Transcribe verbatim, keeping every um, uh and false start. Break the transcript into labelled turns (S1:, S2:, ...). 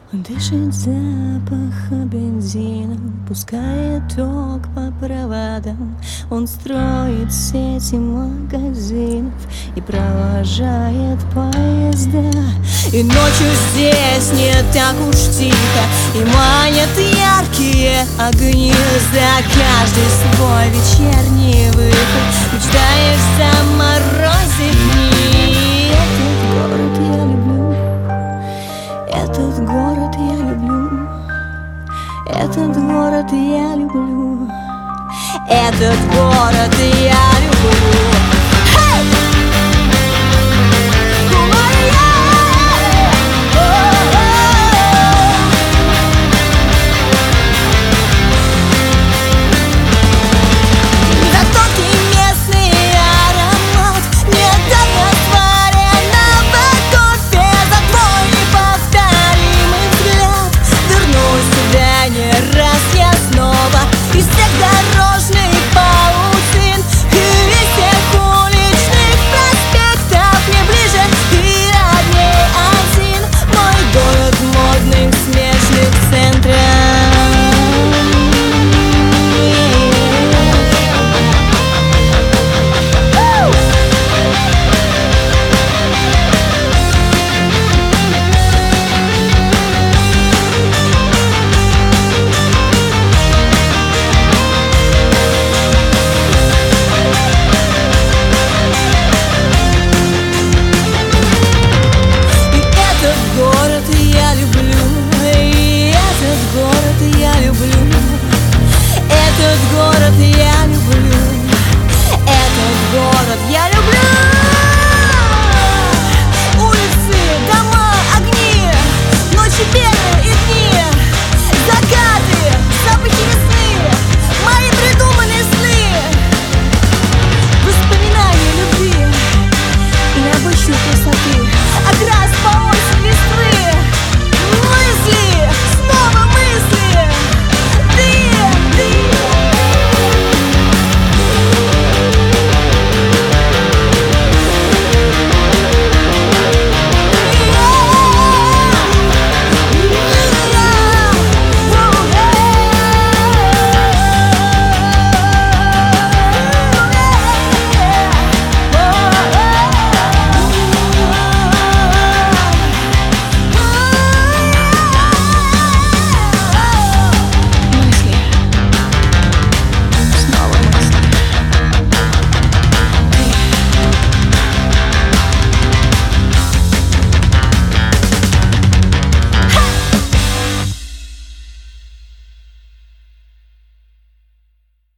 S1: Он дышит запахом бензина, пускает ток по проводам. Он строит сети магазинов и провожает поезда. И ночью здесь не так уж тихо, и манят яркие огни. За каждый свой вечерний выход мечтаешь заморозить дни. Этот город я люблю, этот город я люблю, этот город я люблю, этот город я люблю.